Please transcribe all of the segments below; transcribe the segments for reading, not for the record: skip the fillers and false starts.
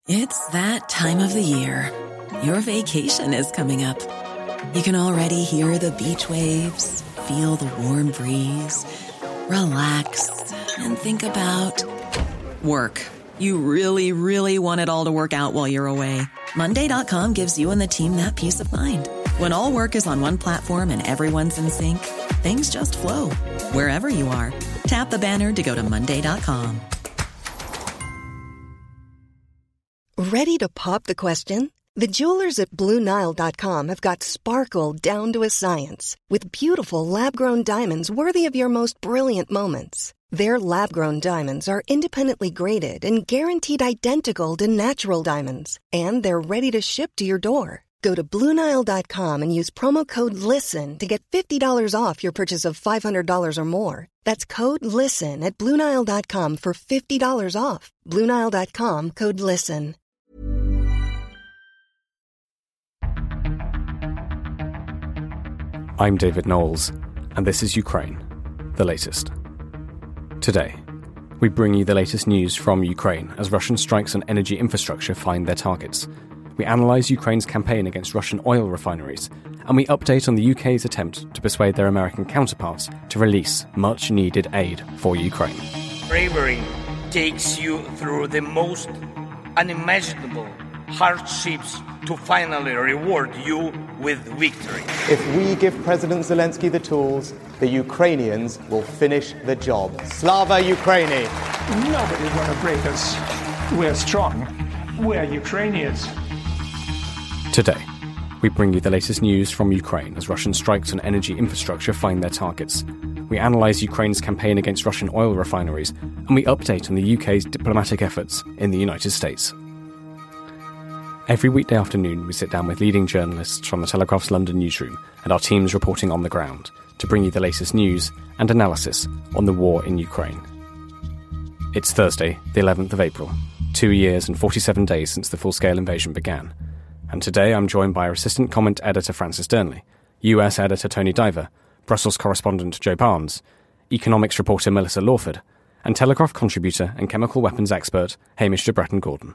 It's that time of the year. Your vacation is coming up. You can already hear the beach waves, feel the warm breeze, relax, and think about work. You really, really want it all to work out while you're away. Monday.com gives you and the team that peace of mind. When all work is on one platform and everyone's in sync, things just flow. Wherever you are, tap the banner to go to Monday.com. Ready to pop the question? The jewelers at BlueNile.com have got sparkle down to a science with beautiful lab-grown diamonds worthy of your most brilliant moments. Their lab-grown diamonds are independently graded and guaranteed identical to natural diamonds, and they're ready to ship to your door. Go to BlueNile.com and use promo code LISTEN to get $50 off your purchase of $500 or more. That's code LISTEN at BlueNile.com for $50 off. BlueNile.com, code LISTEN. I'm David Knowles, and this is Ukraine, the latest. Today, we bring you the latest news from Ukraine as Russian strikes on energy infrastructure find their targets. We analyse Ukraine's campaign against Russian oil refineries, and we update on the UK's attempt to persuade their American counterparts to release much-needed aid for Ukraine. Bravery takes you through the most unimaginable hardships to finally reward you with victory. If we give President Zelensky the tools, the Ukrainians will finish the job. Slava Ukraini! Nobody's going to break us. We're strong. We're Ukrainians. Today, we bring you the latest news from Ukraine as Russian strikes on energy infrastructure find their targets. We analyse Ukraine's campaign against Russian oil refineries, and we update on the UK's diplomatic efforts in the United States. Every weekday afternoon, we sit down with leading journalists from the Telegraph's London newsroom and our teams reporting on the ground to bring you the latest news and analysis on the war in Ukraine. It's Thursday, the 11th of April, 2 years and 47 days since the full-scale invasion began. And today I'm joined by our assistant comment editor Francis Durnley, US editor Tony Diver, Brussels correspondent Joe Barnes, economics reporter Melissa Lawford, and Telegraph contributor and chemical weapons expert Hamish de Bretton-Gordon.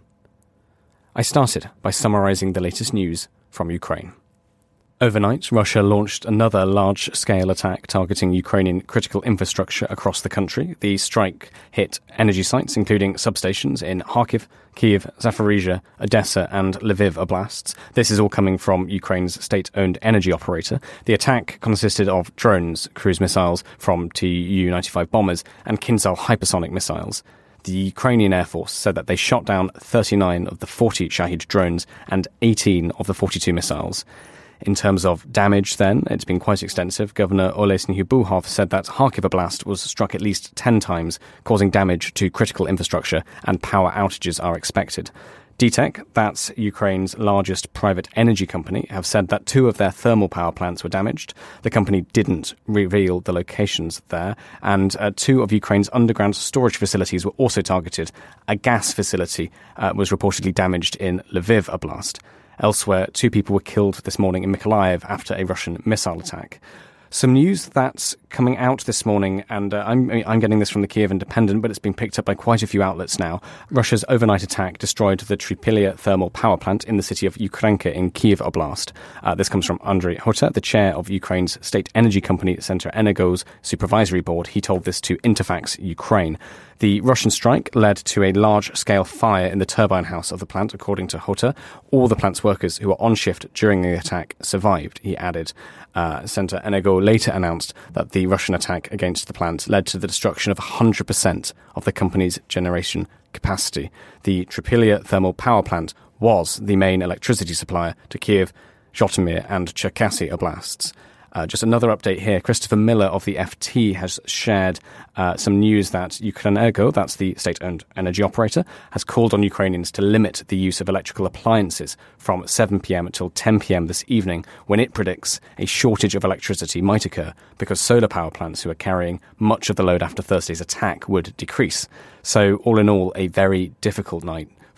I started by summarising the latest news from Ukraine. Overnight, Russia launched another large-scale attack targeting Ukrainian critical infrastructure across the country. The strike hit energy sites, including substations in Kharkiv, Kyiv, Zaporizhzhia, Odessa and Lviv oblasts. This is all coming from Ukraine's state-owned energy operator. The attack consisted of drones, cruise missiles from Tu-95 bombers and Kinzhal hypersonic missiles. The Ukrainian Air Force said that they shot down 39 of the 40 Shahed drones and 18 of the 42 missiles. In terms of damage, then, it's been quite extensive. Governor Oles Nyubuhov said that Kharkiv Oblast was struck at least 10 times, causing damage to critical infrastructure, and power outages are expected. DTEK, that's Ukraine's largest private energy company, have said that 2 of their thermal power plants were damaged. The company didn't reveal the locations there, and 2 of Ukraine's underground storage facilities were also targeted. A gas facility was reportedly damaged in Lviv Oblast. Elsewhere, 2 people were killed this morning in Mykolaiv after a Russian missile attack. Some news that's coming out this morning, and I'm getting this from the Kyiv Independent, but it's been picked up by quite a few outlets now. Russia's overnight attack destroyed the Trypillia thermal power plant in the city of Ukrenka in Kyiv Oblast. This comes from Andrei Hota, the chair of Ukraine's state energy company Centrenergo's supervisory board. He told this to Interfax Ukraine. The Russian strike led to a large-scale fire in the turbine house of the plant, according to Hota. All the plant's workers who were on shift during the attack survived, he added. Centrenergo later announced that the Russian attack against the plant led to the destruction of 100% of the company's generation capacity. The Trypillia thermal power plant was the main electricity supplier to Kyiv, Zhytomyr and Cherkasy oblasts. Just another update here. Christopher Miller of the FT has shared some news that Ukrenergo, that's the state-owned energy operator, has called on Ukrainians to limit the use of electrical appliances from 7 p.m. until 10 p.m. this evening, when it predicts a shortage of electricity might occur because solar power plants who are carrying much of the load after Thursday's attack would decrease. So all in all, a very difficult night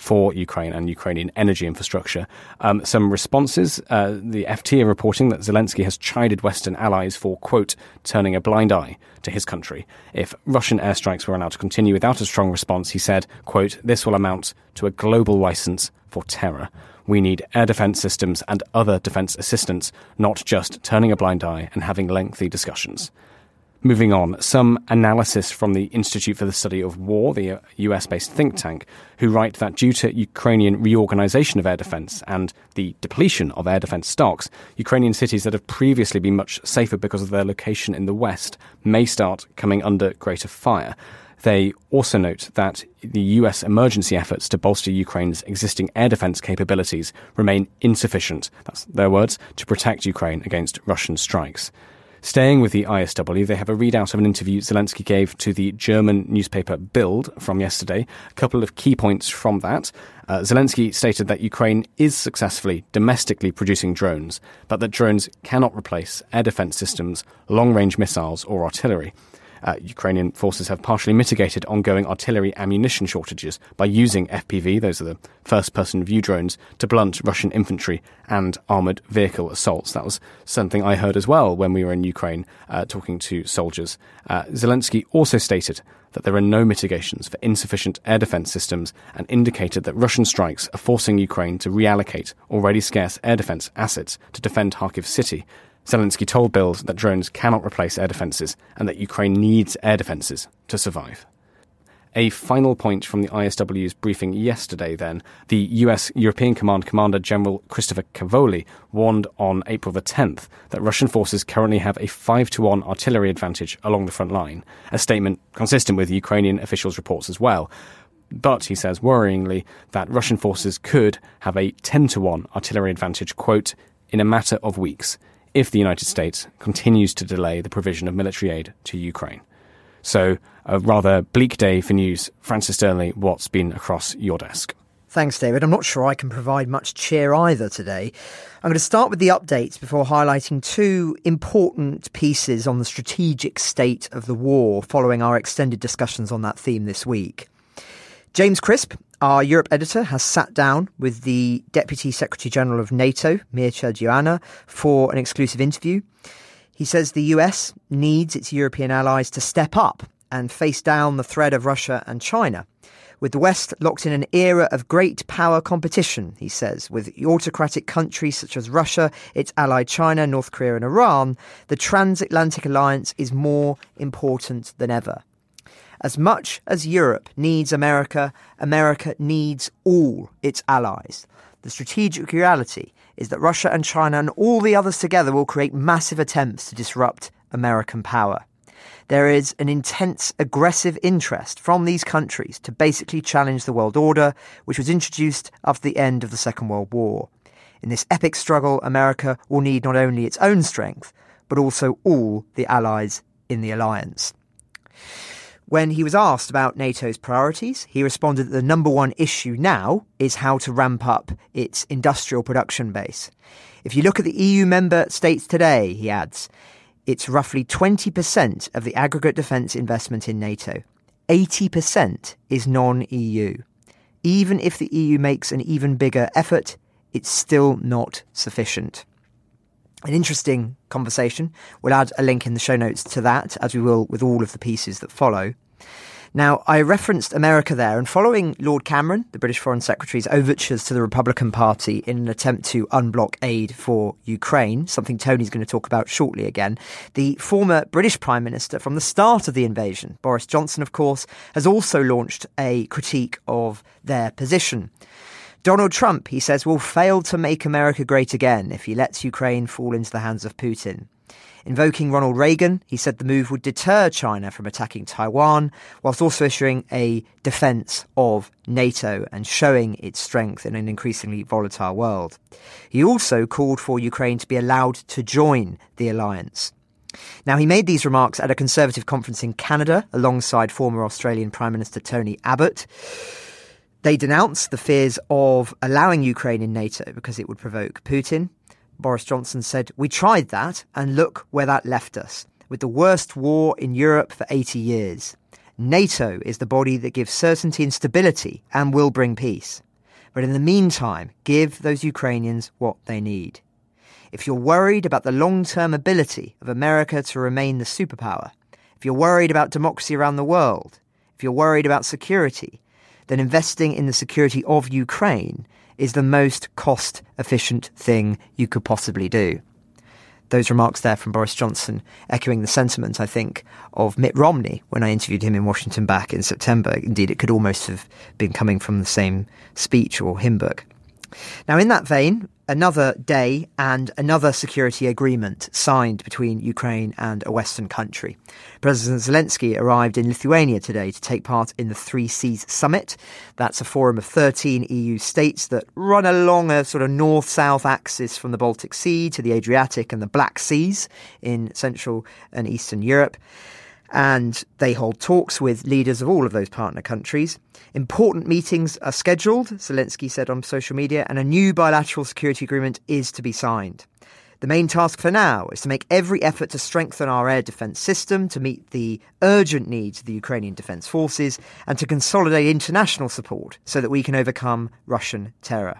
for Ukraine and Ukrainian energy infrastructure. Some responses. The FT are reporting that Zelensky has chided Western allies for, quote, turning a blind eye to his country. If Russian airstrikes were allowed to continue without a strong response, he said, quote, this will amount to a global license for terror. We need air defence systems and other defence assistance, not just turning a blind eye and having lengthy discussions. Moving on, some analysis from the Institute for the Study of War, the US-based think tank, who write that due to Ukrainian reorganisation of air defence and the depletion of air defence stocks, Ukrainian cities that have previously been much safer because of their location in the west may start coming under greater fire. They also note that the US emergency efforts to bolster Ukraine's existing air defence capabilities remain insufficient, that's their words, to protect Ukraine against Russian strikes. Staying with the ISW, they have a readout of an interview Zelensky gave to the German newspaper Bild from yesterday. A couple of key points from that. Zelensky stated that Ukraine is successfully domestically producing drones, but that drones cannot replace air defence systems, long-range missiles or artillery. Ukrainian forces have partially mitigated ongoing artillery ammunition shortages by using FPV, those are the first-person view drones, to blunt Russian infantry and armoured vehicle assaults. That was something I heard as well when we were in Ukraine talking to soldiers. Zelensky also stated that there are no mitigations for insufficient air defence systems and indicated that Russian strikes are forcing Ukraine to reallocate already scarce air defence assets to defend Kharkiv city. Zelensky told Bild that drones cannot replace air defences and that Ukraine needs air defences to survive. A final point from the ISW's briefing yesterday then, the US European Command Commander General Christopher Cavoli warned on April the 10th that Russian forces currently have a 5-1 artillery advantage along the front line, a statement consistent with Ukrainian officials' reports as well. But, he says worryingly, that Russian forces could have a 10-1 artillery advantage, quote, in a matter of weeks, if the United States continues to delay the provision of military aid to Ukraine. So, a rather bleak day for news. Francis Dearnley, what's been across your desk? Thanks, David. I'm not sure I can provide much cheer either today. I'm going to start with the updates before highlighting two important pieces on the strategic state of the war following our extended discussions on that theme this week. James Crisp, our Europe editor, has sat down with the Deputy Secretary-General of NATO, Mircea Geoana, for an exclusive interview. He says the US needs its European allies to step up and face down the threat of Russia and China. With the West locked in an era of great power competition, he says, with autocratic countries such as Russia, its ally China, North Korea and Iran, the transatlantic alliance is more important than ever. As much as Europe needs America, America needs all its allies. The strategic reality is that Russia and China and all the others together will create massive attempts to disrupt American power. There is an intense, aggressive interest from these countries to basically challenge the world order, which was introduced after the end of the Second World War. In this epic struggle, America will need not only its own strength, but also all the allies in the alliance. When he was asked about NATO's priorities, he responded that the number one issue now is how to ramp up its industrial production base. If you look at the EU member states today, he adds, it's roughly 20% of the aggregate defence investment in NATO. 80% is non-EU. Even if the EU makes an even bigger effort, it's still not sufficient. An interesting conversation. We'll add a link in the show notes to that, as we will with all of the pieces that follow. Now, I referenced America there, and following Lord Cameron, the British Foreign Secretary's overtures to the Republican Party in an attempt to unblock aid for Ukraine, something Tony's going to talk about shortly again, the former British Prime Minister from the start of the invasion, Boris Johnson, of course, has also launched a critique of their position. Donald Trump, he says, will fail to make America great again if he lets Ukraine fall into the hands of Putin. Invoking Ronald Reagan, he said the move would deter China from attacking Taiwan, whilst also issuing a defence of NATO and showing its strength in an increasingly volatile world. He also called for Ukraine to be allowed to join the alliance. Now, he made these remarks at a Conservative conference in Canada alongside former Australian Prime Minister Tony Abbott. They denounced the fears of allowing Ukraine in NATO because it would provoke Putin. Boris Johnson said, "We tried that, and look where that left us, with the worst war in Europe for 80 years. NATO is the body that gives certainty and stability and will bring peace. But in the meantime, give those Ukrainians what they need. If you're worried about the long-term ability of America to remain the superpower, if you're worried about democracy around the world, if you're worried about security, then investing in the security of Ukraine is the most cost-efficient thing you could possibly do. Those remarks there from Boris Johnson echoing the sentiment, I think, of Mitt Romney when I interviewed him in Washington back in September. Indeed, it could almost have been coming from the same speech or hymn book. Now, in that vein, another day and another security agreement signed between Ukraine and a Western country. President Zelensky arrived in Lithuania today to take part in the Three Seas Summit. That's a forum of 13 EU states that run along a sort of north-south axis from the Baltic Sea to the Adriatic and the Black Seas in Central and Eastern Europe. And they hold talks with leaders of all of those partner countries. Important meetings are scheduled, Zelensky said on social media, and a new bilateral security agreement is to be signed. The main task for now is to make every effort to strengthen our air defence system, to meet the urgent needs of the Ukrainian defence forces, and to consolidate international support so that we can overcome Russian terror.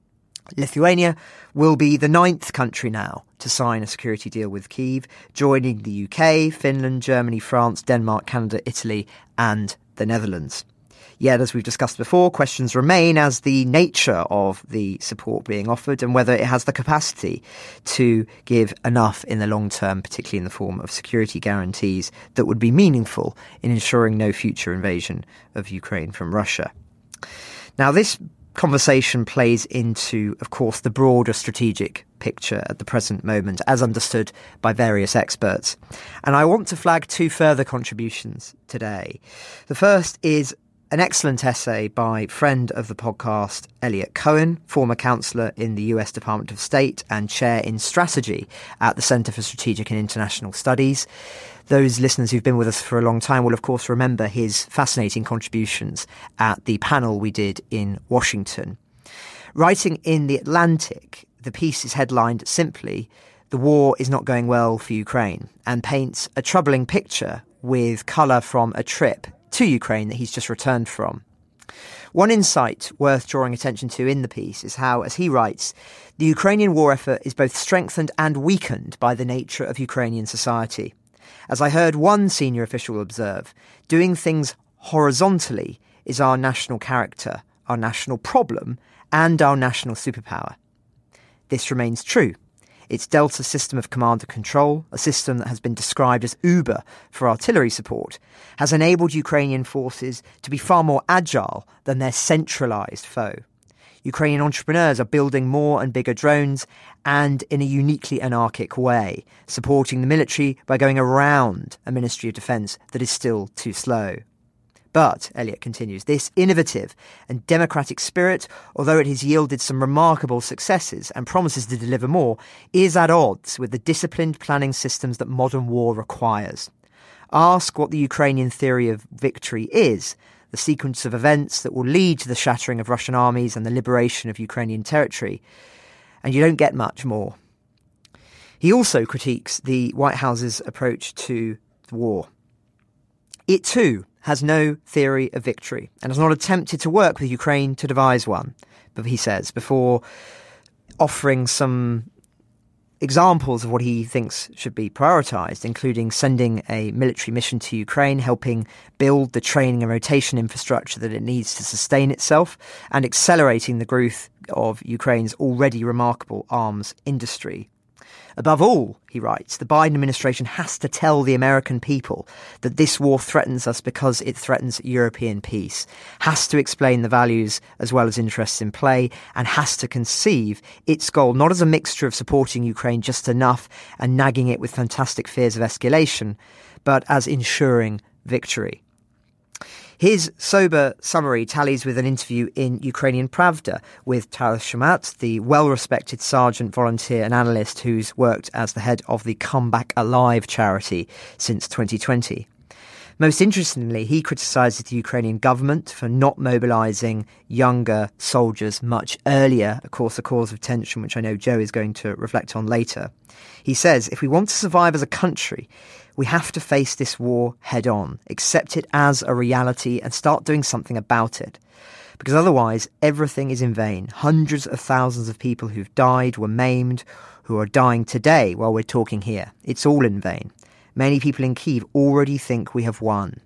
Lithuania will be the 9th country now to sign a security deal with Kyiv, joining the UK, Finland, Germany, France, Denmark, Canada, Italy and the Netherlands. Yet, as we've discussed before, questions remain as the nature of the support being offered and whether it has the capacity to give enough in the long term, particularly in the form of security guarantees that would be meaningful in ensuring no future invasion of Ukraine from Russia. Now, this conversation plays into, of course, the broader strategic picture at the present moment, as understood by various experts. And I want to flag two further contributions today. The first is an excellent essay by friend of the podcast, Eliot Cohen, former counsellor in the US Department of State and chair in strategy at the Centre for Strategic and International Studies. Those listeners who've been with us for a long time will, of course, remember his fascinating contributions at the panel we did in Washington. Writing in The Atlantic, the piece is headlined simply, "The war is not going well for Ukraine," and paints a troubling picture with colour from a trip to Ukraine that he's just returned from. One insight worth drawing attention to in the piece is how, as he writes, the Ukrainian war effort is both strengthened and weakened by the nature of Ukrainian society. As I heard one senior official observe, doing things horizontally is our national character, our national problem, and our national superpower. This remains true. Its Delta system of command and control, a system that has been described as Uber for artillery support, has enabled Ukrainian forces to be far more agile than their centralised foe. Ukrainian entrepreneurs are building more and bigger drones and in a uniquely anarchic way, supporting the military by going around a Ministry of Defence that is still too slow. But, Eliot continues, this innovative and democratic spirit, although it has yielded some remarkable successes and promises to deliver more, is at odds with the disciplined planning systems that modern war requires. Ask what the Ukrainian theory of victory is, the sequence of events that will lead to the shattering of Russian armies and the liberation of Ukrainian territory, and you don't get much more. He also critiques the White House's approach to the war. It too has no theory of victory and has not attempted to work with Ukraine to devise one, but he says, before offering some examples of what he thinks should be prioritised, including sending a military mission to Ukraine, helping build the training and rotation infrastructure that it needs to sustain itself, and accelerating the growth of Ukraine's already remarkable arms industry. Above all, he writes, the Biden administration has to tell the American people that this war threatens us because it threatens European peace, has to explain the values as well as interests in play, and has to conceive its goal not as a mixture of supporting Ukraine just enough and nagging it with fantastic fears of escalation, but as ensuring victory. His sober summary tallies with an interview in Ukrainian Pravda with Taras Shumat, the well-respected sergeant, volunteer and analyst who's worked as the head of the Come Back Alive charity since 2020. Most interestingly, he criticised the Ukrainian government for not mobilising younger soldiers much earlier, of course, a cause of tension, which I know Joe is going to reflect on later. He says, if we want to survive as a country, we have to face this war head on, accept it as a reality and start doing something about it. because otherwise everything is in vain. Hundreds of thousands of people who've died, were maimed, who are dying today while we're talking here. It's all in vain. Many people in Kyiv already think we have won.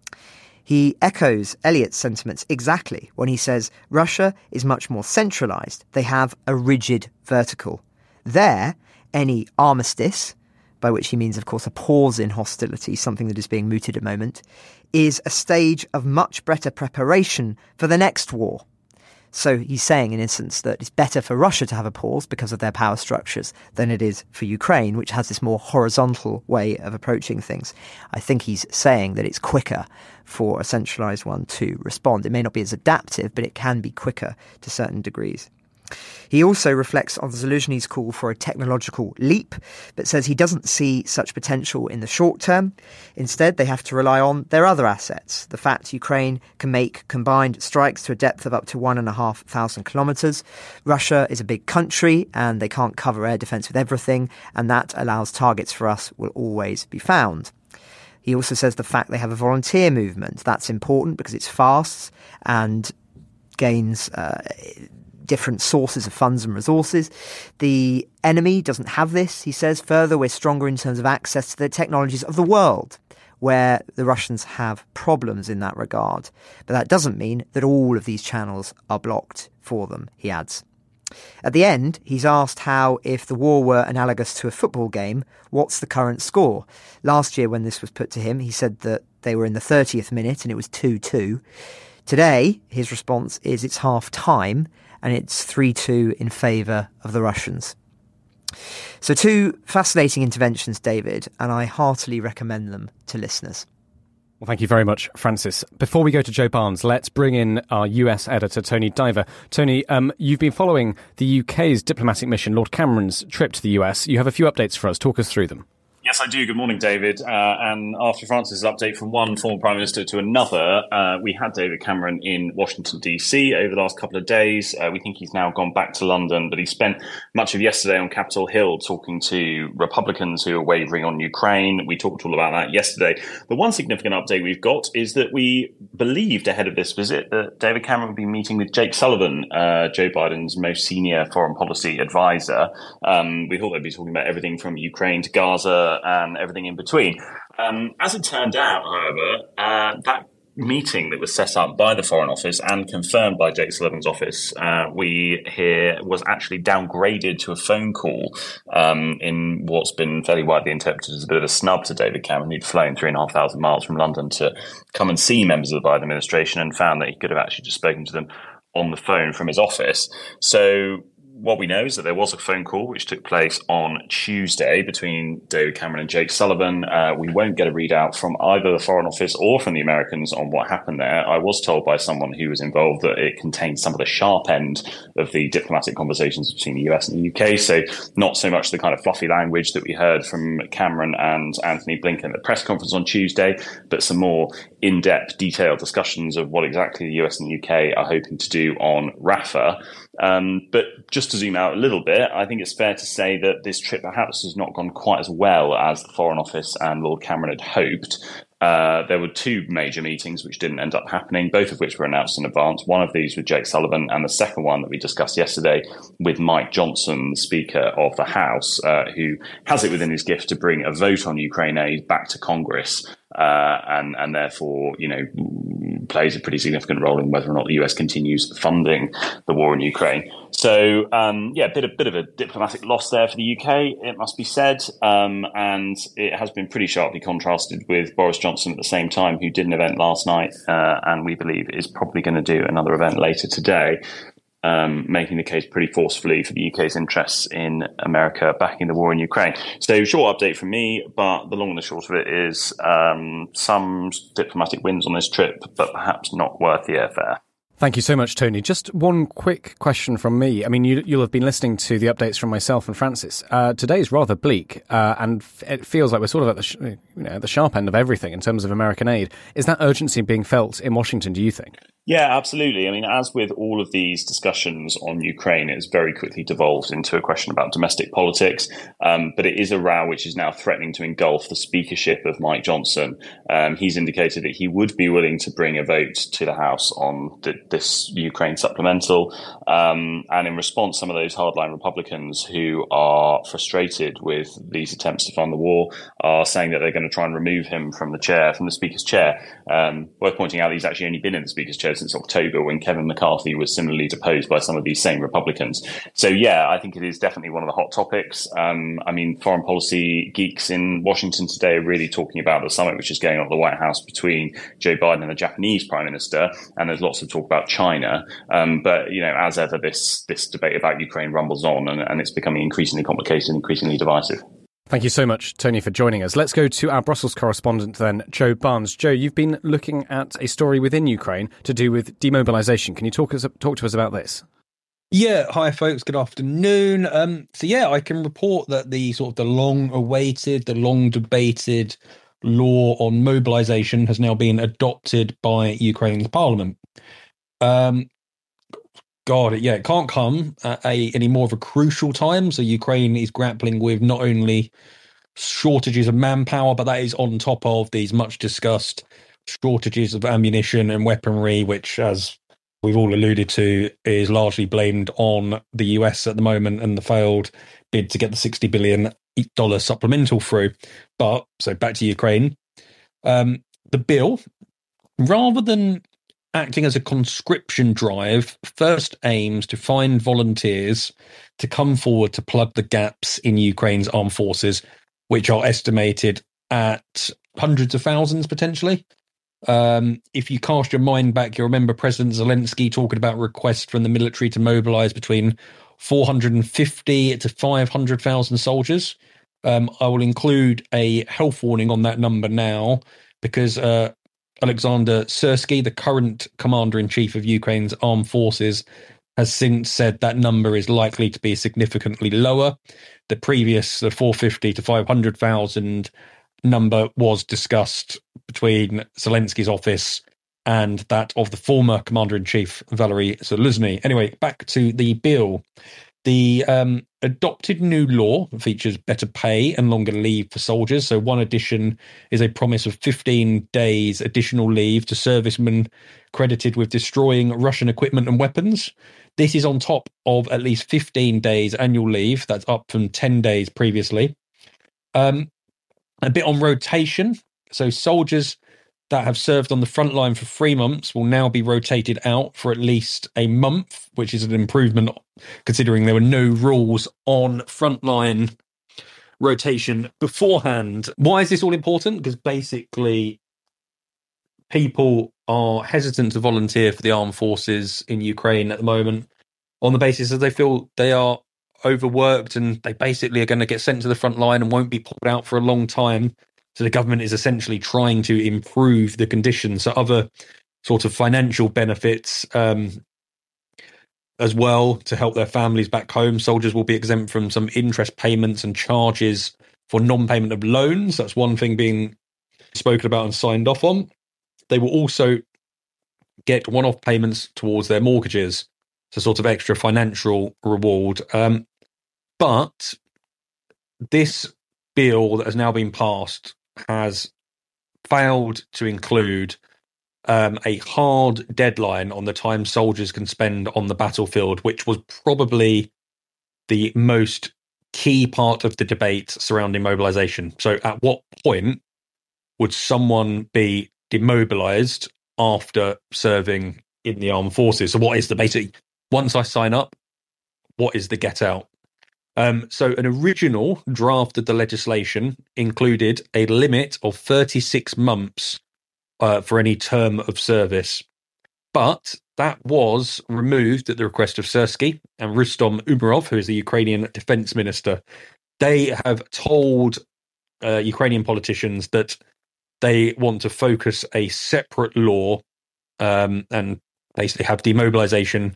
He echoes Elliot's sentiments exactly when he says Russia is much more centralised. They have a rigid vertical. There, any armistice, by which he means, of course, a pause in hostility, something that is being mooted at the moment, is a stage of much better preparation for the next war. So he's saying, in essence, that it's better for Russia to have a pause because of their power structures than it is for Ukraine, which has this more horizontal way of approaching things. I think he's saying that it's quicker for a centralised one to respond. It may not be as adaptive, but it can be quicker to certain degrees. He also reflects on Zelensky's call for a technological leap, but says he doesn't see such potential in the short term. Instead, they have to rely on their other assets. The fact Ukraine can make combined strikes to a depth of up to 1,500 kilometres. Russia is a big country and they can't cover air defence with everything, and that allows targets for us will always be found. He also says the fact they have a volunteer movement, that's important because it's fast and gains different sources of funds and resources. The enemy doesn't have this, he says. Further, we're stronger in terms of access to the technologies of the world, where the Russians have problems in that regard. But that doesn't mean that all of these channels are blocked for them, he adds. At the end, he's asked how, if the war were analogous to a football game, what's the current score? Last year, when this was put to him, he said that they were in the 30th minute and it was 2-2. Today, his response is it's half-time, and it's 3-2 in favour of the Russians. So 2 fascinating interventions, David, and I heartily recommend them to listeners. Well, thank you very much, Francis. Before we go to Joe Barnes, let's bring in our US editor, Tony Diver. Tony, you've been following the UK's diplomatic mission, Lord Cameron's trip to the US. You have a few updates for us. Talk us through them. Yes, I do. Good morning, David. And after Francis' update from one former Prime Minister to another, we had David Cameron in Washington, D.C. over the last couple of days. We think he's now gone back to London, but he spent much of yesterday on Capitol Hill talking to Republicans who are wavering on Ukraine. We talked all about that yesterday. The one significant update we've got is that we believed ahead of this visit that David Cameron would be meeting with Jake Sullivan, Joe Biden's most senior foreign policy advisor. We thought they'd be talking about everything from Ukraine to Gaza and everything in between. As it turned out, however, that meeting that was set up by the Foreign Office and confirmed by Jake Sullivan's office, we hear was actually downgraded to a phone call in what's been fairly widely interpreted as a bit of a snub to David Cameron, who'd flown 3,500 miles from London to come and see members of the Biden administration and found that he could have actually just spoken to them on the phone from his office. So what we know is that there was a phone call which took place on Tuesday between David Cameron and Jake Sullivan. We won't get a readout from either the Foreign Office or from the Americans on what happened there. I was told by someone who was involved that it contained some of the sharp end of the diplomatic conversations between the US and the UK. So not so much the kind of fluffy language that we heard from Cameron and Anthony Blinken at the press conference on Tuesday, but some more in-depth, detailed discussions of what exactly the US and the UK are hoping to do on Rafah. But just to zoom out a little bit, I think it's fair to say that this trip perhaps has not gone quite as well as the Foreign Office and Lord Cameron had hoped. There were 2 major meetings which didn't end up happening, both of which were announced in advance. One of these with Jake Sullivan, and the second one that we discussed yesterday with Mike Johnson, the Speaker of the House, who has it within his gift to bring a vote on Ukraine aid back to Congress. And therefore, plays a pretty significant role in whether or not the US continues funding the war in Ukraine. So, bit of a diplomatic loss there for the UK, it must be said. And it has been pretty sharply contrasted with Boris Johnson at the same time, who did an event last night, and we believe is probably going to do another event later today. Making the case pretty forcefully for the UK's interests in America backing the war in Ukraine. So short update from me, but the long and the short of it is some diplomatic wins on this trip, but perhaps not worth the airfare. Thank you so much, Tony. Just one quick question from me. I mean, you'll have been listening to the updates from myself and Francis. Today is rather bleak, and it feels like we're sort of at the sharp end of everything in terms of American aid. Is that urgency being felt in Washington, do you think? Yeah, absolutely. I mean, as with all of these discussions on Ukraine, it's very quickly devolved into a question about domestic politics. But it is a row which is now threatening to engulf the speakership of Mike Johnson. He's indicated that he would be willing to bring a vote to the House on this Ukraine supplemental. And in response, some of those hardline Republicans who are frustrated with these attempts to fund the war are saying that they're going to try and remove him from the Speaker's chair. Worth pointing out, he's actually only been in the Speaker's chair since October, when Kevin McCarthy was similarly deposed by some of these same Republicans. So, yeah, I think it is definitely one of the hot topics. I mean, foreign policy geeks in Washington today are really talking about the summit which is going on at the White House between Joe Biden and the Japanese Prime Minister, and there's lots of talk about China. But, as ever, this debate about Ukraine rumbles on, and it's becoming increasingly complicated, increasingly divisive. Thank you so much, Tony, for joining us. Let's go to our Brussels correspondent then, Joe Barnes. Joe, you've been looking at a story within Ukraine to do with demobilisation. Can you talk to us about this? Yeah, hi folks, good afternoon. I can report that the long-awaited, the long-debated law on mobilisation has now been adopted by Ukraine's parliament. It can't come at any more of a crucial time. So Ukraine is grappling with not only shortages of manpower, but that is on top of these much discussed shortages of ammunition and weaponry, which, as we've all alluded to, is largely blamed on the US at the moment and the failed bid to get the $60 billion supplemental through. But so back to Ukraine. The bill, rather than acting as a conscription drive, first aims to find volunteers to come forward to plug the gaps in Ukraine's armed forces, which are estimated at hundreds of thousands potentially. If you cast your mind back, you remember President Zelensky talking about requests from the military to mobilize between 450 to 500,000 soldiers. I will include a health warning on that number now, because Alexander Syrsky, the current commander-in-chief of Ukraine's armed forces, has since said that number is likely to be significantly lower. The previous 450 to 500,000 number was discussed between Zelensky's office and that of the former commander-in-chief, Valery Zaluzhny. Anyway, back to the bill. The adopted new law features better pay and longer leave for soldiers. So one addition is a promise of 15 days additional leave to servicemen credited with destroying Russian equipment and weapons. This is on top of at least 15 days annual leave. That's up from 10 days previously. A bit on rotation. So soldiers that have served on the front line for 3 months will now be rotated out for at least a month, which is an improvement considering there were no rules on frontline rotation beforehand. Why is this all important? Because basically people are hesitant to volunteer for the armed forces in Ukraine at the moment on the basis that they feel they are overworked and they basically are going to get sent to the front line and won't be pulled out for a long time. So the government is essentially trying to improve the conditions. So other sort of financial benefits as well to help their families back home. Soldiers will be exempt from some interest payments and charges for non-payment of loans. That's one thing being spoken about and signed off on. They will also get one-off payments towards their mortgages. So sort of extra financial reward. But this bill that has now been passed has failed to include a hard deadline on the time soldiers can spend on the battlefield, which was probably the most key part of the debate surrounding mobilization. So at what point would someone be demobilized after serving in the armed forces? So what is the basic, once I sign up, what is the get out? So an original draft of the legislation included a limit of 36 months for any term of service. But that was removed at the request of Syrsky and Rustom Umerov, who is the Ukrainian defense minister. They have told Ukrainian politicians that they want to focus a separate law and basically have demobilization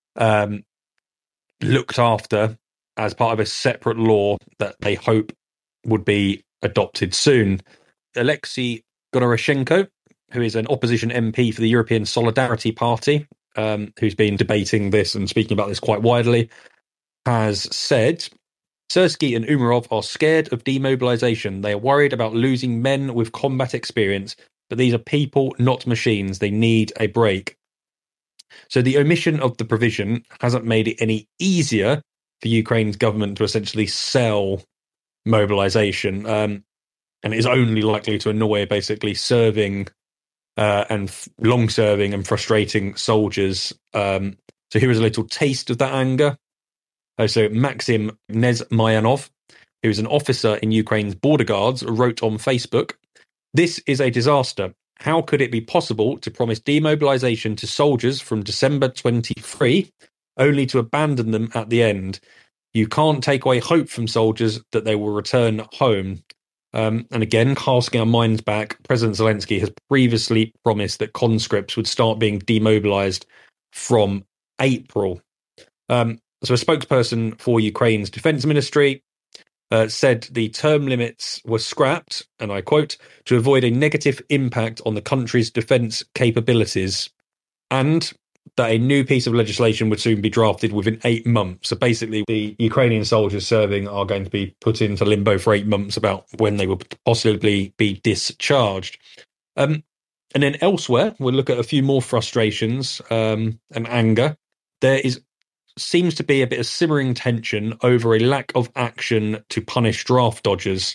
looked after as part of a separate law that they hope would be adopted soon. Alexei Gordoroshenko, who is an opposition MP for the European Solidarity Party, who's been debating this and speaking about this quite widely, has said, Syrskyi and Umarov are scared of demobilization. They are worried about losing men with combat experience, but these are people, not machines. They need a break. So the omission of the provision hasn't made it any easier for Ukraine's government to essentially sell mobilization, and it is only likely to annoy basically serving and long-serving and frustrating soldiers. So here is a little taste of that anger. So Maxim Nezmayanov, who is an officer in Ukraine's border guards, wrote on Facebook, "This is a disaster. How could it be possible to promise demobilization to soldiers from December 23, only to abandon them at the end? You can't take away hope from soldiers that they will return home." And again, casting our minds back, President Zelensky has previously promised that conscripts would start being demobilized from April. So a spokesperson for Ukraine's defense ministry said the term limits were scrapped, and I quote, to avoid a negative impact on the country's defense capabilities, and that a new piece of legislation would soon be drafted within 8 months. So basically, the Ukrainian soldiers serving are going to be put into limbo for 8 months about when they will possibly be discharged. And then elsewhere, we'll look at a few more frustrations and anger. There seems to be a bit of simmering tension over a lack of action to punish draft dodgers.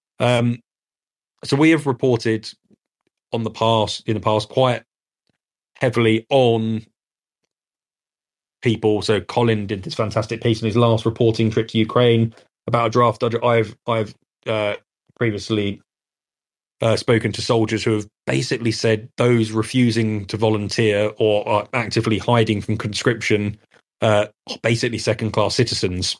So we have reported in the past quite heavily on people. So Colin did this fantastic piece in his last reporting trip to Ukraine about a draft dodger. I've previously spoken to soldiers who have basically said those refusing to volunteer or are actively hiding from conscription are basically second-class citizens.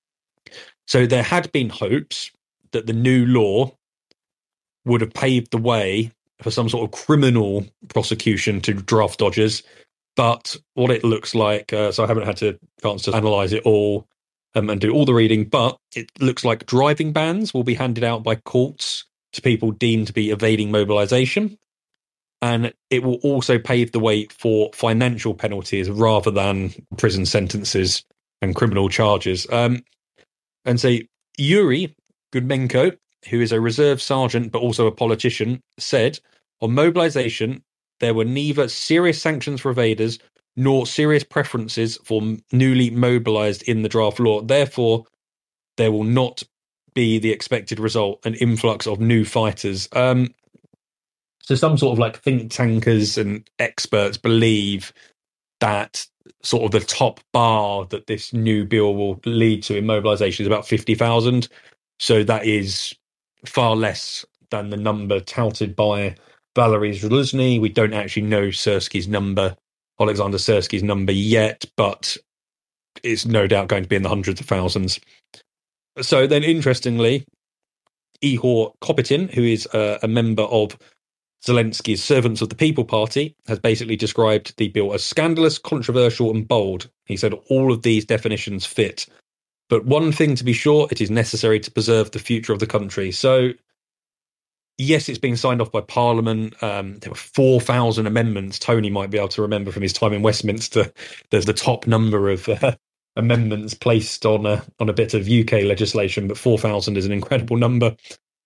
So there had been hopes that the new law would have paved the way for some sort of criminal prosecution to draft dodgers. But what it looks like, so I haven't had a chance to analyse it all and do all the reading, but it looks like driving bans will be handed out by courts to people deemed to be evading mobilisation. And it will also pave the way for financial penalties rather than prison sentences and criminal charges. And so Yuri Gudmenko, who is a reserve sergeant but also a politician, said, on mobilisation, there were neither serious sanctions for evaders nor serious preferences for newly mobilised in the draft law. Therefore, there will not be the expected result, an influx of new fighters. So some sort of like think tankers and experts believe that sort of the top bar that this new bill will lead to in mobilisation is about 50,000. So that is far less than the number touted by Valery Zaluzny. We don't actually know Alexander Syrskyi's number yet, but it's no doubt going to be in the hundreds of thousands. So then, interestingly, Ihor Kopitin, who is a member of Zelensky's Servants of the People Party, has basically described the bill as scandalous, controversial and bold. He said all of these definitions fit. But one thing to be sure, it is necessary to preserve the future of the country. So, yes, it's been signed off by Parliament. There were 4,000 amendments. Tony might be able to remember from his time in Westminster. There's the top number of amendments placed on a bit of UK legislation, but 4,000 is an incredible number.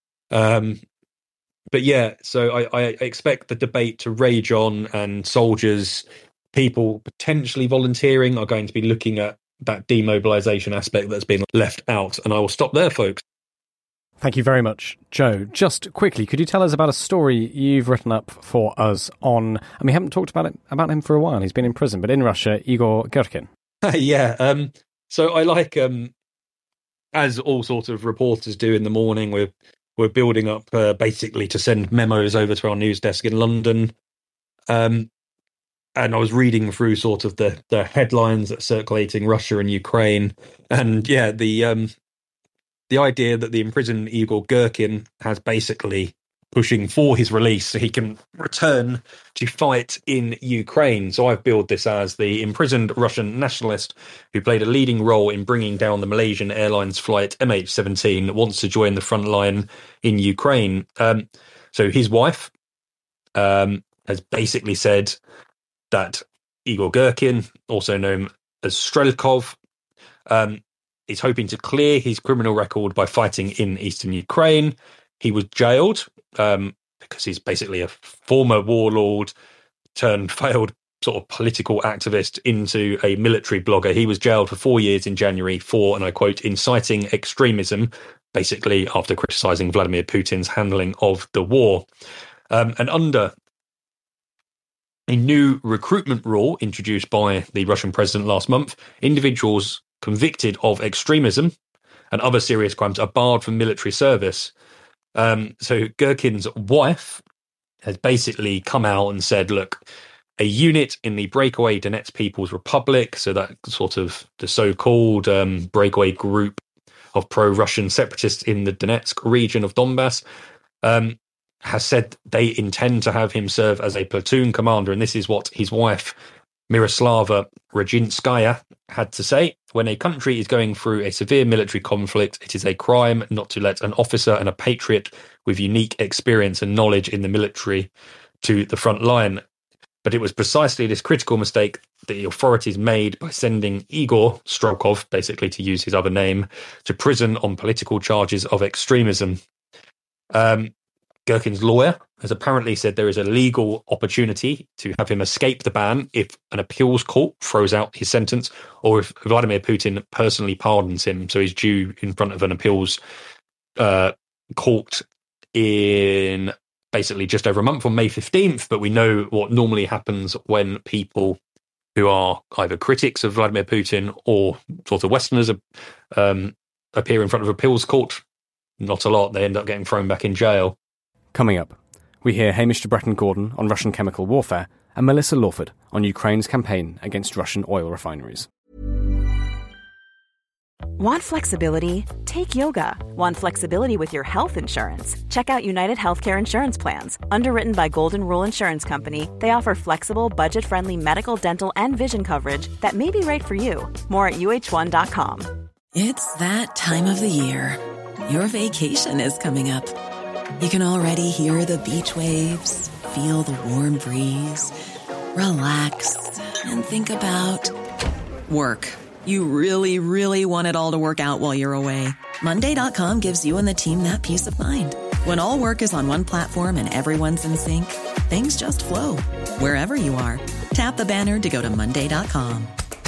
But yeah, so I expect the debate to rage on, and soldiers, people potentially volunteering, are going to be looking at that demobilisation aspect that's been left out. And I will stop there, folks. Thank you very much, Joe. Just quickly, could you tell us about a story you've written up for us on, and we haven't talked about him for a while, he's been in prison, but in Russia, Igor Girkin. Yeah, so I like, as all sorts of reporters do in the morning, we're building up basically to send memos over to our news desk in London. And I was reading through sort of the headlines that are circulating Russia and Ukraine. And yeah, the idea that the imprisoned Igor Girkin has basically pushing for his release so he can return to fight in Ukraine. So I've billed this as the imprisoned Russian nationalist who played a leading role in bringing down the Malaysian Airlines flight MH17 wants to join the front line in Ukraine. So his wife, has basically said that Igor Girkin, also known as Strelkov, is hoping to clear his criminal record by fighting in eastern Ukraine. He was jailed because he's basically a former warlord turned failed sort of political activist into a military blogger. He was jailed for 4 years in January for, and I quote, inciting extremism, basically after criticising Vladimir Putin's handling of the war. And under a new recruitment rule introduced by the Russian president last month, individuals convicted of extremism and other serious crimes are barred from military service. So Girkin's wife has basically come out and said, look, a unit in the breakaway Donetsk People's Republic, so that sort of the so-called breakaway group of pro-Russian separatists in the Donetsk region of Donbass, has said they intend to have him serve as a platoon commander. And this is what his wife, Miroslava Rajinskaya, had to say. When a country is going through a severe military conflict, it is a crime not to let an officer and a patriot with unique experience and knowledge in the military to the front line. But it was precisely this critical mistake that the authorities made by sending Igor Strelkov, basically to use his other name, to prison on political charges of extremism. Girkin's lawyer has apparently said there is a legal opportunity to have him escape the ban if an appeals court throws out his sentence or if Vladimir Putin personally pardons him. So he's due in front of an appeals court in basically just over a month on May 15th. But we know what normally happens when people who are either critics of Vladimir Putin or sort of Westerners appear in front of appeals court. Not a lot. They end up getting thrown back in jail. Coming up, we hear Hamish de Bretton-Gordon on Russian chemical warfare and Melissa Lawford on Ukraine's campaign against Russian oil refineries. Want flexibility? Take yoga. Want flexibility with your health insurance? Check out United Healthcare Insurance Plans. Underwritten by Golden Rule Insurance Company, they offer flexible, budget-friendly medical, dental, and vision coverage that may be right for you. More at uh1.com. It's that time of the year. Your vacation is coming up. You can already hear the beach waves, feel the warm breeze, relax, and think about work. You really, really want it all to work out while you're away. Monday.com gives you and the team that peace of mind. When all work is on one platform and everyone's in sync, things just flow. Wherever you are, tap the banner to go to Monday.com.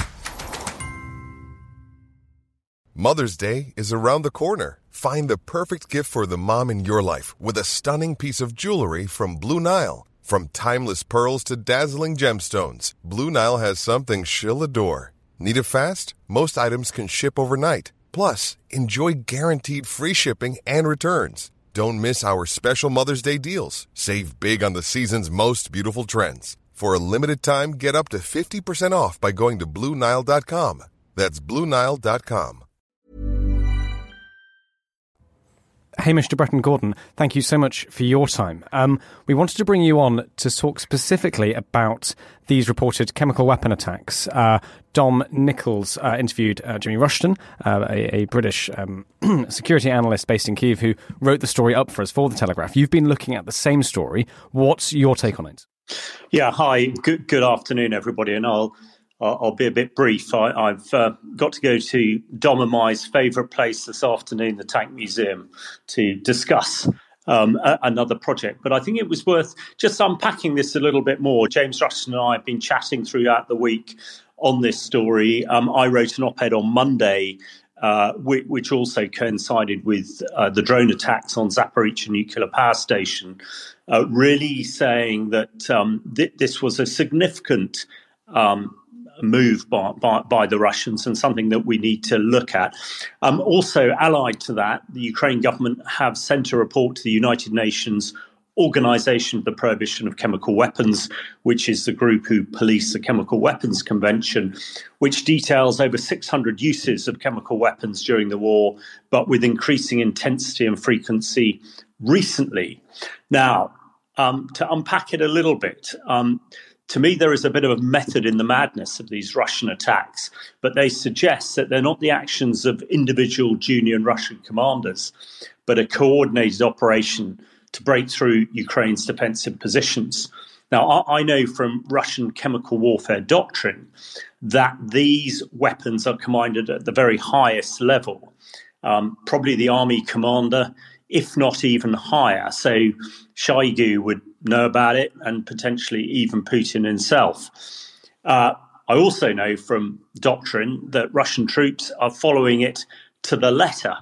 Mother's Day is around the corner. Find the perfect gift for the mom in your life with a stunning piece of jewelry from Blue Nile. From timeless pearls to dazzling gemstones, Blue Nile has something she'll adore. Need it fast? Most items can ship overnight. Plus, enjoy guaranteed free shipping and returns. Don't miss our special Mother's Day deals. Save big on the season's most beautiful trends. For a limited time, get up to 50% off by going to BlueNile.com. That's BlueNile.com. Hamish de Bretton-Gordon, thank you so much for your time. We wanted to bring you on to talk specifically about these reported chemical weapon attacks. Dom Nichols interviewed Jimmy Rushton, a British security analyst based in Kyiv, who wrote the story up for us for The Telegraph. You've been looking at the same story. What's your take on it? Yeah, hi. Good afternoon, everybody. And I'll be a bit brief. I've got to go to Dom and my's favourite place this afternoon, the Tank Museum, to discuss another project. But I think it was worth just unpacking this a little bit more. James Rushton and I have been chatting throughout the week on this story. I wrote an op-ed on Monday, which also coincided with the drone attacks on Zaporizhzhia nuclear power station, really saying that this was a significant move by the Russians and something that we need to look at. Also, allied to that, the Ukraine government have sent a report to the United Nations Organization for the Prohibition of Chemical Weapons, which is the group who police the Chemical Weapons Convention, which details over 600 uses of chemical weapons during the war, but with increasing intensity and frequency recently. Now, to unpack it a little bit, to me, there is a bit of a method in the madness of these Russian attacks, but they suggest that they're not the actions of individual junior Russian commanders, but a coordinated operation to break through Ukraine's defensive positions. Now, I know from Russian chemical warfare doctrine that these weapons are commanded at the very highest level, probably the army commander, if not even higher. So Shoigu would know about it, and potentially even Putin himself. I also know from doctrine that Russian troops are following it to the letter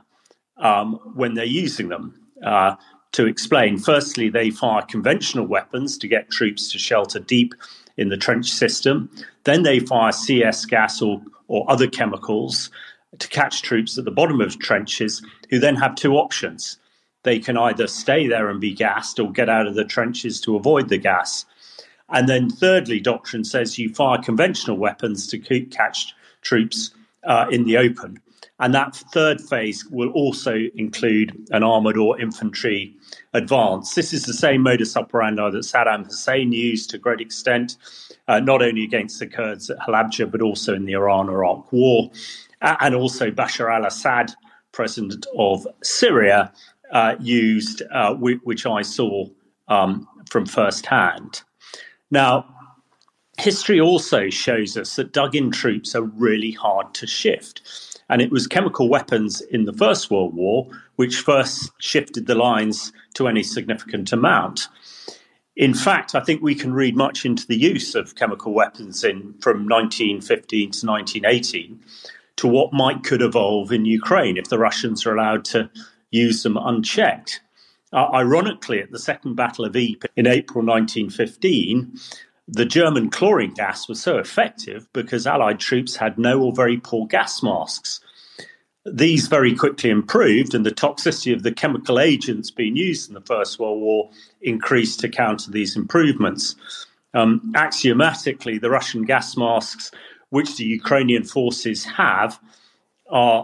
when they're using them. To explain, firstly, they fire conventional weapons to get troops to shelter deep in the trench system. Then they fire CS gas or other chemicals to catch troops at the bottom of trenches, who then have two options. They can either stay there and be gassed or get out of the trenches to avoid the gas. And then thirdly, doctrine says you fire conventional weapons to catch troops in the open. And that third phase will also include an armoured or infantry advance. This is the same modus operandi that Saddam Hussein used to a great extent, not only against the Kurds at Halabja, but also in the Iran-Iraq war. And also Bashar al-Assad, president of Syria, used, which I saw from first hand. Now, history also shows us that dug-in troops are really hard to shift. And it was chemical weapons in the First World War which first shifted the lines to any significant amount. In fact, I think we can read much into the use of chemical weapons from 1915 to 1918 to what could evolve in Ukraine if the Russians are allowed to use them unchecked. Ironically, at the Second Battle of Ypres in April 1915, the German chlorine gas was so effective because Allied troops had no or very poor gas masks. These very quickly improved, and the toxicity of the chemical agents being used in the First World War increased to counter these improvements. Axiomatically, the Russian gas masks, which the Ukrainian forces have, are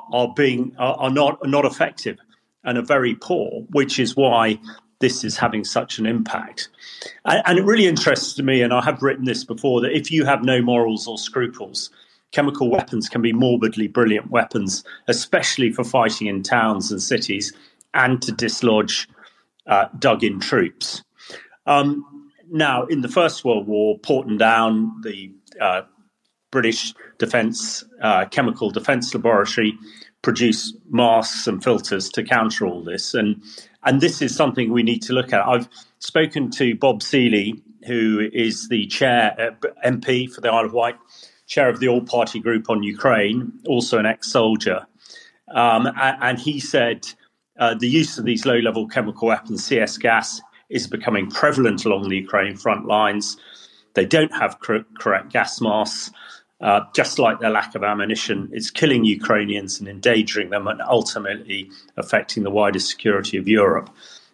not effective and are very poor, which is why this is having such an impact. And it really interests me, and I have written this before, that if you have no morals or scruples, chemical weapons can be morbidly brilliant weapons, especially for fighting in towns and cities and to dislodge dug-in troops. Now, in the First World War, Porton Down, the British Chemical Defence Laboratory, produced masks and filters to counter all this. And this is something we need to look at. I've spoken to Bob Seeley, who is the chair, MP for the Isle of Wight, chair of the All-Party Group on Ukraine, also an ex-soldier. And he said the use of these low-level chemical weapons, CS gas, is becoming prevalent along the Ukraine front lines. They don't have correct gas masks. Just like their lack of ammunition, it's killing Ukrainians and endangering them and ultimately affecting the wider security of Europe.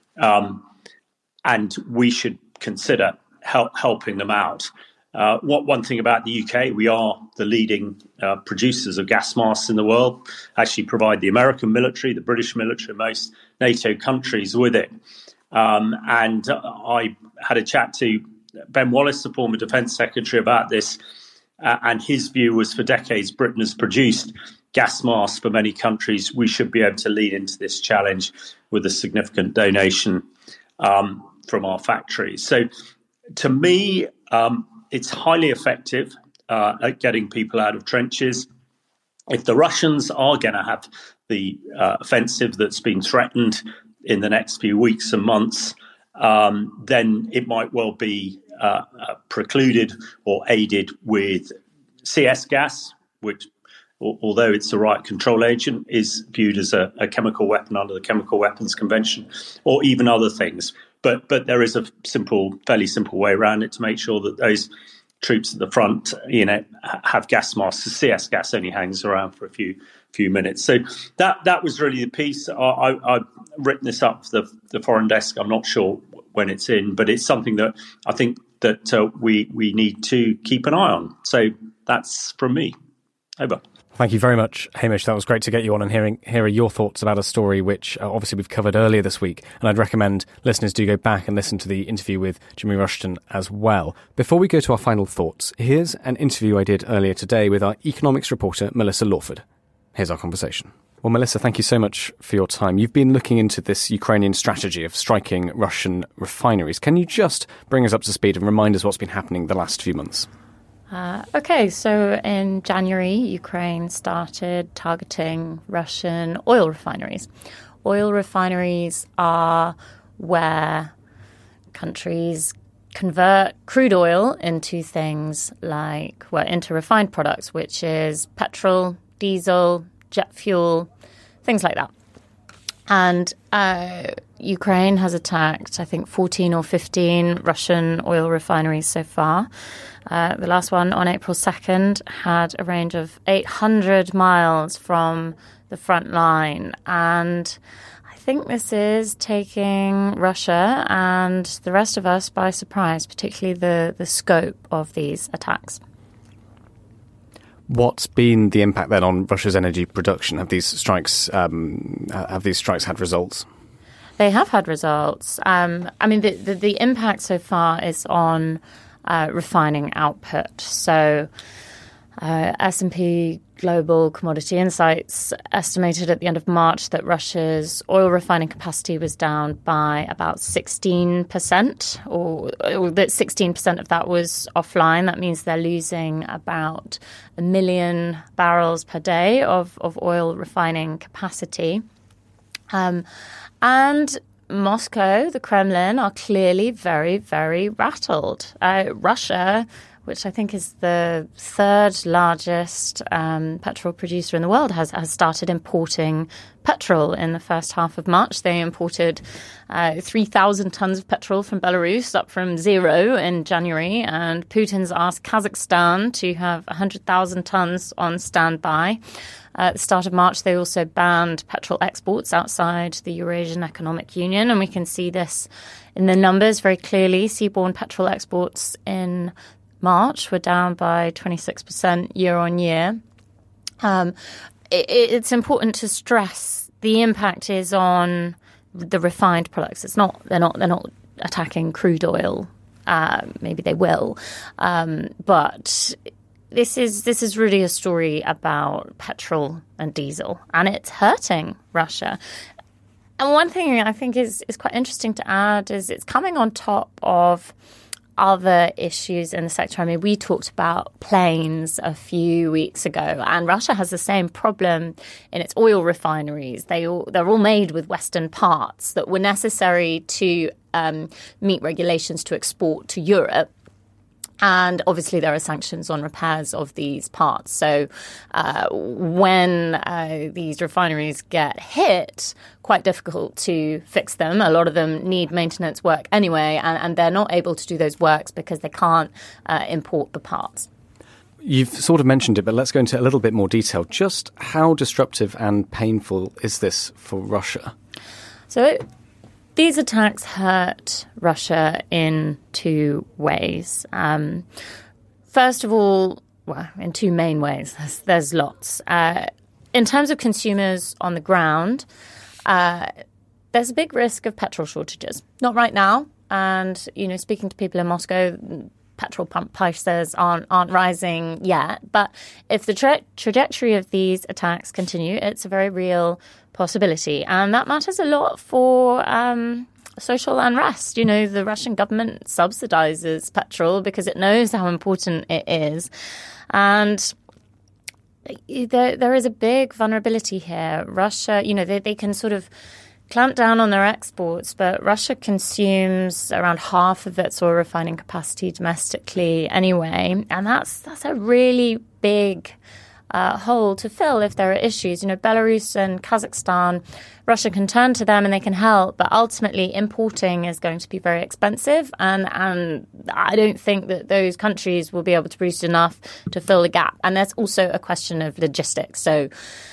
And we should consider helping them out. One thing about the UK, we are the leading producers of gas masks in the world, actually provide the American military, the British military, most NATO countries with it. And I had a chat to Ben Wallace, the former Defence Secretary, about this. And his view was, for decades, Britain has produced gas masks for many countries. We should be able to lead into this challenge with a significant donation from our factories. So to me, it's highly effective at getting people out of trenches. If the Russians are going to have the offensive that's been threatened in the next few weeks and months, then it might well be precluded or aided with CS gas, which, although it's the right control agent, is viewed as a chemical weapon under the Chemical Weapons Convention, or even other things. But there is a fairly simple way around it to make sure that those troops at the front, have gas masks. The CS gas only hangs around for a few minutes. So that was really the piece. I've written this up for the Foreign Desk. I'm not sure when it's in, but it's something that I think that we need to keep an eye on. So that's from me. Over. Thank you very much, Hamish. That was great to get you on and hear your thoughts about a story which obviously we've covered earlier this week. And I'd recommend listeners do go back and listen to the interview with Jimmy Rushton as well. Before we go to our final thoughts, here's an interview I did earlier today with our economics reporter, Melissa Lawford. Here's our conversation. Well, Melissa, thank you so much for your time. You've been looking into this Ukrainian strategy of striking Russian refineries. Can you just bring us up to speed and remind us what's been happening the last few months? Okay, so in January, Ukraine started targeting Russian oil refineries. Oil refineries are where countries convert crude oil into things like, into refined products, which is petrol, diesel, jet fuel, things like that. And Ukraine has attacked, I think, 14 or 15 Russian oil refineries so far. The last one on April 2nd had a range of 800 miles from the front line. And I think this is taking Russia and the rest of us by surprise, particularly the scope of these attacks. What's been the impact then on Russia's energy production? Have these strikes had results? They have had results. The impact so far is on refining output. So S&P Global Commodity Insights estimated at the end of March that Russia's oil refining capacity was down by about 16%, or that 16% of that was offline. That means they're losing about 1 million barrels per day of oil refining capacity. And Moscow, the Kremlin, are clearly very, very rattled. Russia, which I think is the third largest petrol producer in the world, has started importing petrol in the first half of March. They imported 3,000 tons of petrol from Belarus, up from 0 in January. And Putin's asked Kazakhstan to have 100,000 tons on standby. At the start of March, they also banned petrol exports outside the Eurasian Economic Union. And we can see this in the numbers very clearly. Seaborne petrol exports in March were down by 26% year on year. It's important to stress the impact is on the refined products. They're not attacking crude oil. Maybe they will, but this is really a story about petrol and diesel, and it's hurting Russia. And one thing I think is quite interesting to add is it's coming on top of other issues in the sector. I mean, we talked about planes a few weeks ago, and Russia has the same problem in its oil refineries. They're all made with Western parts that were necessary to meet regulations to export to Europe. And obviously there are sanctions on repairs of these parts. So when these refineries get hit, quite difficult to fix them. A lot of them need maintenance work anyway, and they're not able to do those works because they can't import the parts. You've sort of mentioned it, but let's go into a little bit more detail. Just how disruptive and painful is this for Russia? So these attacks hurt Russia in two ways. First of all, in two main ways. There's lots. In terms of consumers on the ground, there's a big risk of petrol shortages. Not right now. And, speaking to people in Moscow, petrol pump prices aren't rising yet. But if the trajectory of these attacks continue, it's a very real possibility. And that matters a lot for social unrest. The Russian government subsidizes petrol because it knows how important it is. And there is a big vulnerability here. Russia, they can sort of clamp down on their exports, but Russia consumes around half of its oil refining capacity domestically anyway. And that's a really big hole to fill if there are issues. Belarus and Kazakhstan, Russia can turn to them and they can help, but ultimately importing is going to be very expensive, and I don't think that those countries will be able to produce enough to fill the gap. And there's also a question of logistics. So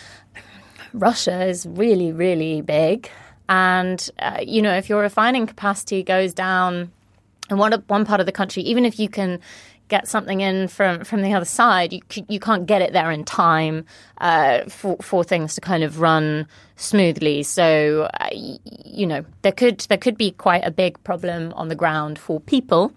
Russia is really, really big, and if your refining capacity goes down in one part of the country, even if you can get something in from the other side, you can't get it there in time for things to kind of run smoothly. So, there could be quite a big problem on the ground for people.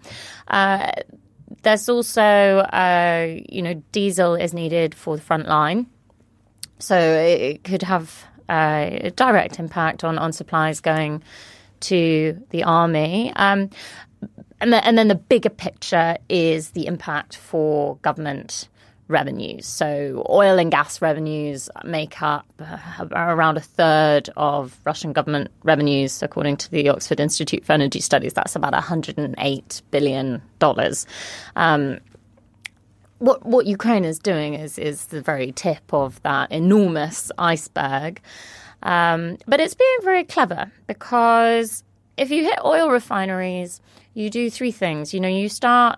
There's also, diesel is needed for the front line. So it could have a direct impact on supplies going to the army. And then the bigger picture is the impact for government revenues. So oil and gas revenues make up around a third of Russian government revenues, according to the Oxford Institute for Energy Studies. That's about $108 billion. What Ukraine is doing is the very tip of that enormous iceberg. But it's being very clever, because if you hit oil refineries, you do three things. You start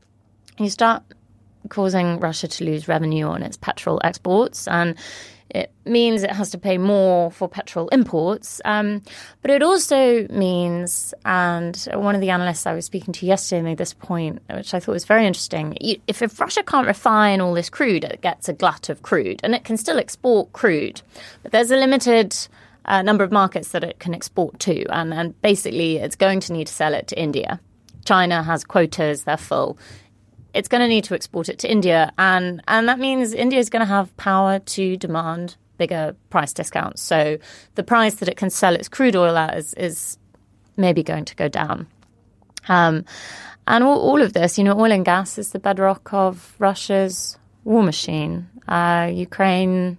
causing Russia to lose revenue on its petrol exports, and it means it has to pay more for petrol imports. But it also means, and one of the analysts I was speaking to yesterday made this point, which I thought was very interesting. If Russia can't refine all this crude, it gets a glut of crude, and it can still export crude. But there's a limited number of markets that it can export to, and basically it's going to need to sell it to India. China has quotas, they're full. It's going to need to export it to India, and that means India is going to have power to demand bigger price discounts. So the price that it can sell its crude oil at is maybe going to go down. And all of this, oil and gas is the bedrock of Russia's war machine. Ukraine,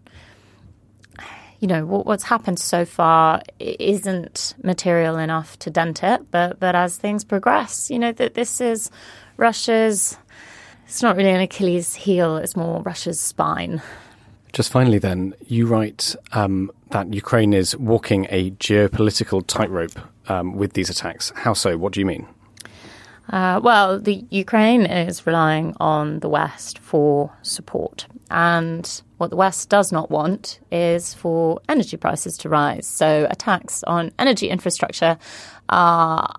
what's happened so far isn't material enough to dent it, but as things progress, that this is Russia's. It's not really an Achilles heel, it's more Russia's spine. Just finally then, you write that Ukraine is walking a geopolitical tightrope with these attacks. How so? What do you mean? Well, the Ukraine is relying on the West for support. And what the West does not want is for energy prices to rise. So attacks on energy infrastructure are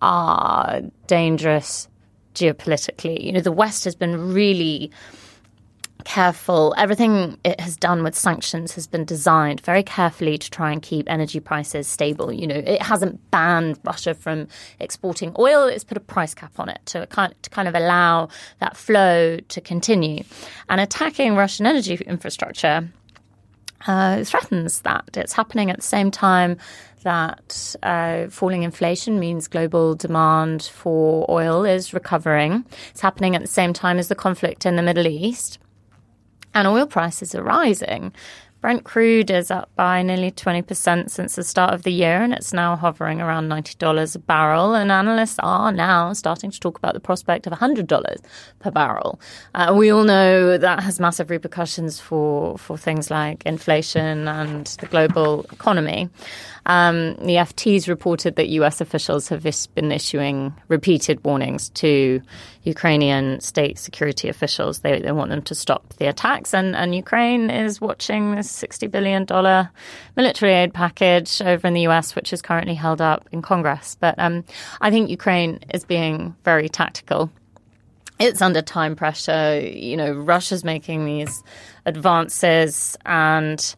dangerous geopolitically. The West has been really careful. Everything it has done with sanctions has been designed very carefully to try and keep energy prices stable. It hasn't banned Russia from exporting oil. It's put a price cap on it to kind of allow that flow to continue. And attacking Russian energy infrastructure threatens that. It's happening at the same time that falling inflation means global demand for oil is recovering. It's happening at the same time as the conflict in the Middle East. And oil prices are rising. Brent crude is up by nearly 20% since the start of the year, and it's now hovering around $90 a barrel. And analysts are now starting to talk about the prospect of $100 per barrel. We all know that has massive repercussions for things like inflation and the global economy. The FT's reported that US officials have been issuing repeated warnings to Ukrainian state security officials. They want them to stop the attacks, and Ukraine is watching this $60 billion military aid package over in the US, which is currently held up in Congress. But I think Ukraine is being very tactical. It's under time pressure. Russia's making these advances, and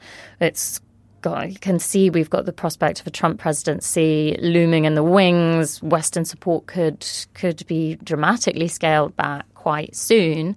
you can see we've got the prospect of a Trump presidency looming in the wings. Western support could be dramatically scaled back quite soon.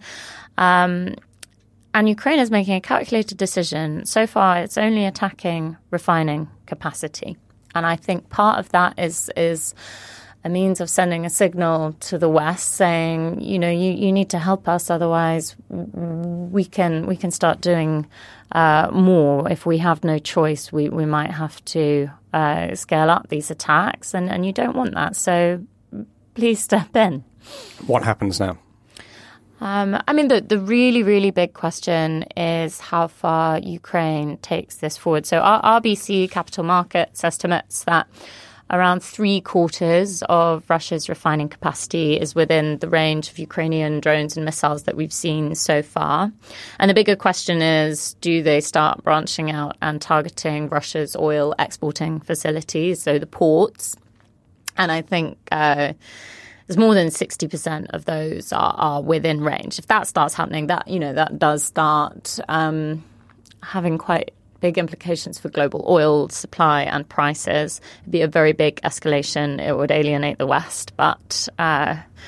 And Ukraine is making a calculated decision. So far, it's only attacking refining capacity. And I think part of that is a means of sending a signal to the West saying, you need to help us, otherwise we can start doing more. If we have no choice, we might have to scale up these attacks, and you don't want that. So please step in. What happens now? The really, really big question is how far Ukraine takes this forward. So our RBC Capital Markets estimates that around 3/4 of Russia's refining capacity is within the range of Ukrainian drones and missiles that we've seen so far. And the bigger question is, do they start branching out and targeting Russia's oil exporting facilities, so the ports? And I think there's more than 60% of those are within range. If that starts happening, that does start having quite big implications for global oil supply and prices. It'd be a very big escalation. It would alienate the West. But,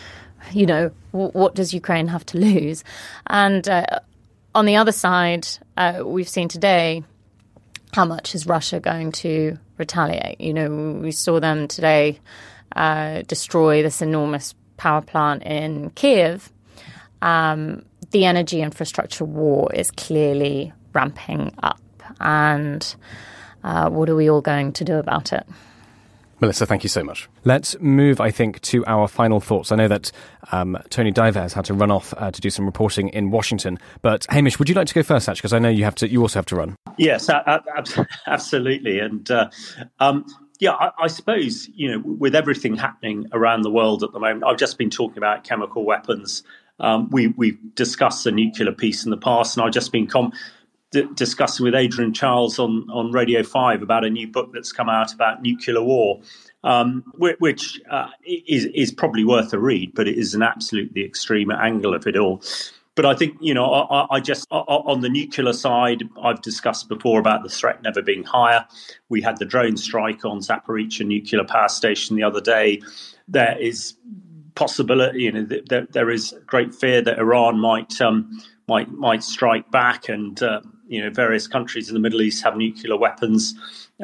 what does Ukraine have to lose? And on the other side, we've seen today, how much is Russia going to retaliate? We saw them today destroy this enormous power plant in Kiev. The energy infrastructure war is clearly ramping up. And what are we all going to do about it? Melissa, thank you so much. Let's move, I think, to our final thoughts. I know that Tony Diver has had to run off to do some reporting in Washington. But Hamish, would you like to go first, actually? Because I know you also have to run. Yes, absolutely. And I suppose, with everything happening around the world at the moment, I've just been talking about chemical weapons. We've discussed the nuclear piece in the past, and I've just been discussing with Adrian Charles on Radio 5 about a new book that's come out about nuclear war, which is probably worth a read, but it is an absolutely extreme angle of it all. But I think, I just, on the nuclear side, I've discussed before about the threat never being higher. We had the drone strike on Zaporizhzhia nuclear power station the other day. There is possibility, there is great fear that Iran might strike back, and various countries in the Middle East have nuclear weapons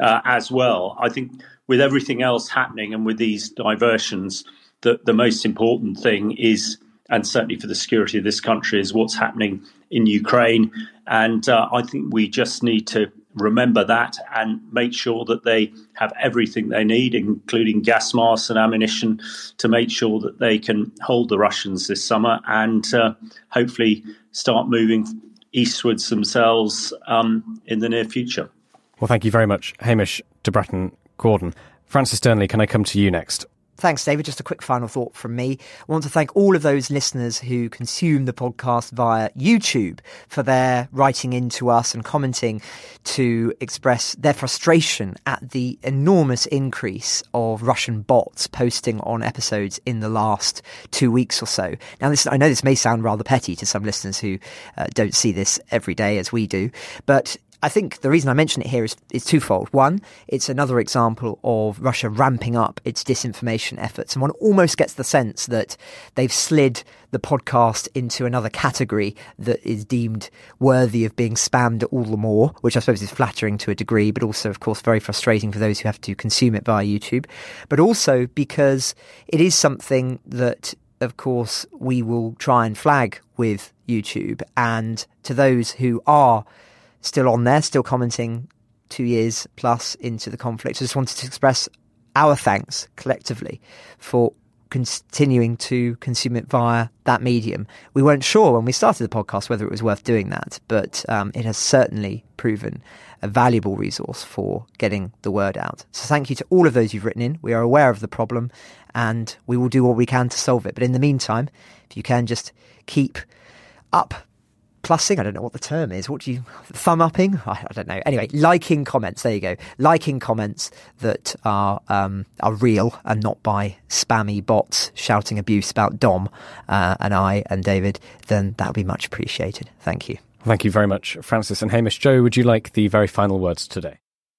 as well. I think with everything else happening and with these diversions, the most important thing is, and certainly for the security of this country, is what's happening in Ukraine. And I think we just need to remember that and make sure that they have everything they need, including gas masks and ammunition, to make sure that they can hold the Russians this summer and hopefully start moving eastwards themselves in the near future. Well, thank you very much, Hamish de Bretton Gordon. Francis Dearnley, can I come to you next? Thanks, David. Just a quick final thought from me. I want to thank all of those listeners who consume the podcast via YouTube for their writing into us and commenting to express their frustration at the enormous increase of Russian bots posting on episodes in the last 2 weeks or so. Now, I know this may sound rather petty to some listeners who don't see this every day as we do, but I think the reason I mention it here is twofold. One, it's another example of Russia ramping up its disinformation efforts. And one almost gets the sense that they've slid the podcast into another category that is deemed worthy of being spammed all the more, which I suppose is flattering to a degree, but also, of course, very frustrating for those who have to consume it via YouTube. But also because it is something that, of course, we will try and flag with YouTube. And to those who are still on there, still commenting 2 years plus into the conflict, I just wanted to express our thanks collectively for continuing to consume it via that medium. We weren't sure when we started the podcast whether it was worth doing that, but it has certainly proven a valuable resource for getting the word out. So thank you to all of those who've written in. We are aware of the problem and we will do what we can to solve it. But in the meantime, if you can just keep up plussing, I don't know what the term is. What do you, thumb upping? I don't know. Anyway, liking comments. There you go. Liking comments that are real and not by spammy bots shouting abuse about Dom and I and David, then that would be much appreciated. Thank you. Thank you very much, Francis and Hamish. Joe, would you like the very final words today?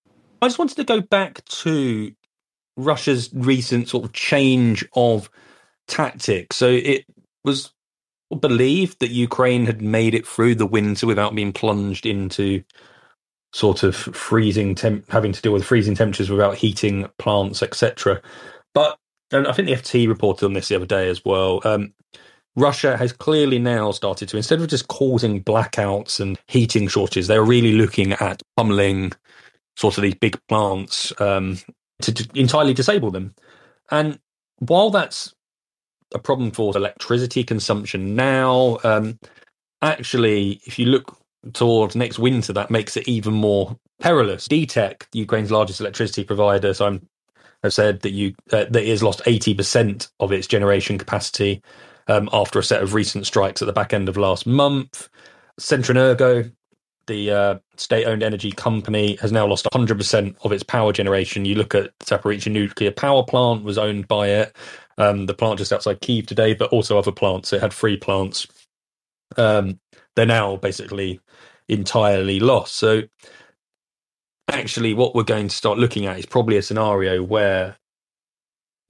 I just wanted to go back to Russia's recent sort of change of tactics. So it was believed that Ukraine had made it through the winter without being plunged into sort of having to deal with freezing temperatures without heating plants, etc. But and I think the FT reported on this the other day as well. Russia has clearly now started to, instead of just causing blackouts and heating shortages, they're really looking at pummeling sort of these big plants to entirely disable them. And while that's a problem for electricity consumption now, actually, if you look towards next winter, that makes it even more perilous. DTEK, Ukraine's largest electricity provider, have said that it has lost 80% of its generation capacity after a set of recent strikes at the back end of last month. Centrenergo, the state-owned energy company, has now lost 100% of its power generation. You look at Zaporizhzhia nuclear power plant was owned by it. The plant just outside Kyiv today, but also other plants. It had 3 plants. They're now basically entirely lost. So actually what we're going to start looking at is probably a scenario where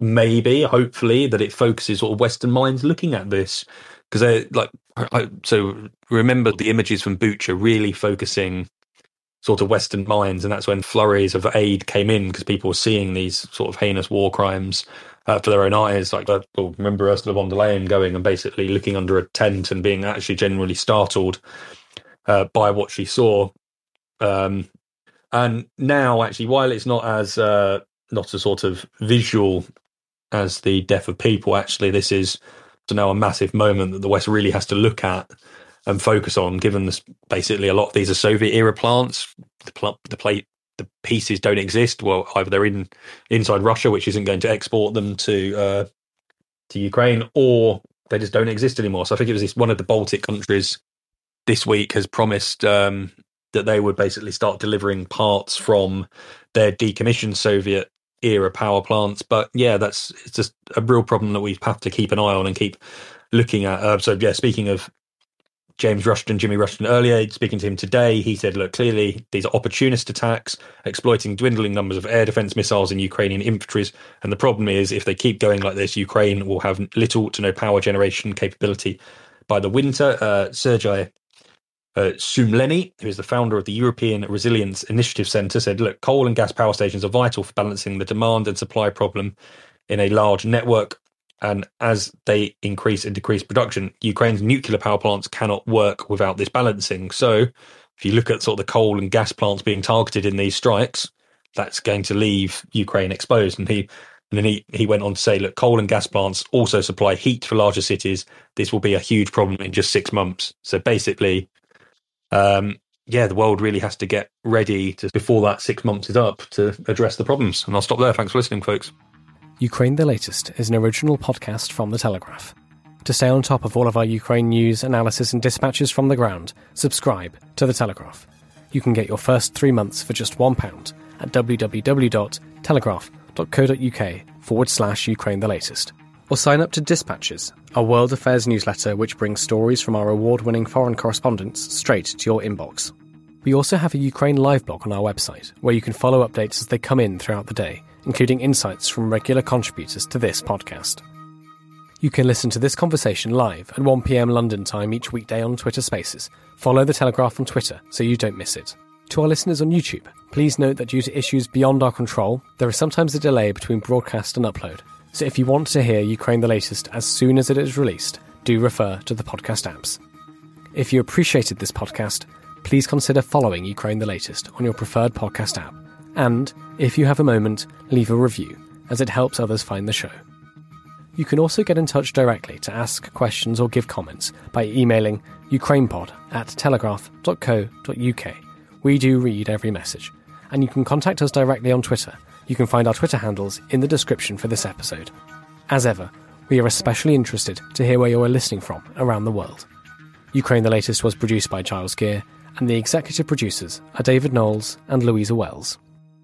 maybe, hopefully, that it focuses sort of Western minds looking at this. Because they're like, so remember the images from Bucha really focusing sort of Western minds, and that's when flurries of aid came in because people were seeing these sort of heinous war crimes for their own eyes. Like, remember Ursula von der Leyen going and basically looking under a tent and being actually genuinely startled by what she saw. And now, actually, while it's not as not a sort of visual as the death of people, actually, this is now a massive moment that the West really has to look at and focus on, given this, basically a lot of these are Soviet era plants. The pieces don't exist. Well, either they're inside Russia, which isn't going to export them to Ukraine, or they just don't exist anymore. So I think it was one of the Baltic countries this week has promised that they would basically start delivering parts from their decommissioned Soviet era power plants. But yeah, it's just a real problem that we have to keep an eye on and keep looking at. So yeah, speaking of James Rushton, Jimmy Rushton earlier, speaking to him today, he said, look, clearly these are opportunist attacks, exploiting dwindling numbers of air defense missiles in Ukrainian infantries. And the problem is, if they keep going like this, Ukraine will have little to no power generation capability by the winter. Sergei Sumleni, who is the founder of the European Resilience Initiative Centre, said, look, coal and gas power stations are vital for balancing the demand and supply problem in a large network. And as they increase and decrease production, Ukraine's nuclear power plants cannot work without this balancing. So if you look at sort of the coal and gas plants being targeted in these strikes, that's going to leave Ukraine exposed. And then he went on to say, look, coal and gas plants also supply heat for larger cities. This will be a huge problem in just 6 months. So basically, the world really has to get ready before that 6 months is up to address the problems. And I'll stop there. Thanks for listening, folks. Ukraine the Latest is an original podcast from The Telegraph. To stay on top of all of our Ukraine news, analysis and dispatches from the ground, subscribe to The Telegraph. You can get your first 3 months for just £1 at www.telegraph.co.uk/Ukraine the Latest. Or sign up to Dispatches, our world affairs newsletter which brings stories from our award-winning foreign correspondents straight to your inbox. We also have a Ukraine live blog on our website, where you can follow updates as they come in throughout the day, including insights from regular contributors to this podcast. You can listen to this conversation live at 1 p.m. London time each weekday on Twitter Spaces. Follow The Telegraph on Twitter so you don't miss it. To our listeners on YouTube, please note that due to issues beyond our control, there is sometimes a delay between broadcast and upload. So if you want to hear Ukraine the Latest as soon as it is released, do refer to the podcast apps. If you appreciated this podcast, please consider following Ukraine the Latest on your preferred podcast app. And, if you have a moment, leave a review, as it helps others find the show. You can also get in touch directly to ask questions or give comments by emailing ukrainepod@telegraph.co.uk. We do read every message. And you can contact us directly on Twitter. You can find our Twitter handles in the description for this episode. As ever, we are especially interested to hear where you are listening from around the world. Ukraine the Latest was produced by Giles Gear, and the executive producers are David Knowles and Louisa Wells.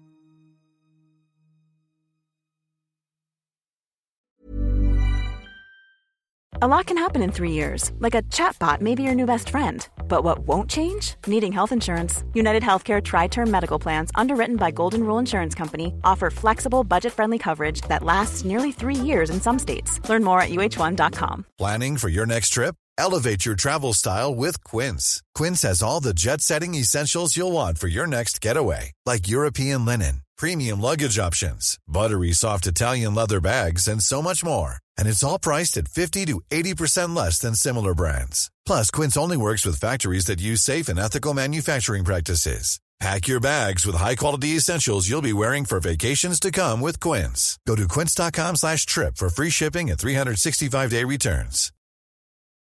A lot can happen in 3 years, like a chatbot may be your new best friend. But what won't change? Needing health insurance. United Healthcare Tri-Term Medical Plans, underwritten by Golden Rule Insurance Company, offer flexible, budget-friendly coverage that lasts nearly 3 years in some states. Learn more at UH1.com. Planning for your next trip? Elevate your travel style with Quince. Quince has all the jet-setting essentials you'll want for your next getaway, like European linen, premium luggage options, buttery soft Italian leather bags, and so much more. And it's all priced at 50 to 80% less than similar brands. Plus, Quince only works with factories that use safe and ethical manufacturing practices. Pack your bags with high-quality essentials you'll be wearing for vacations to come with Quince. Go to quince.com/trip for free shipping and 365-day returns.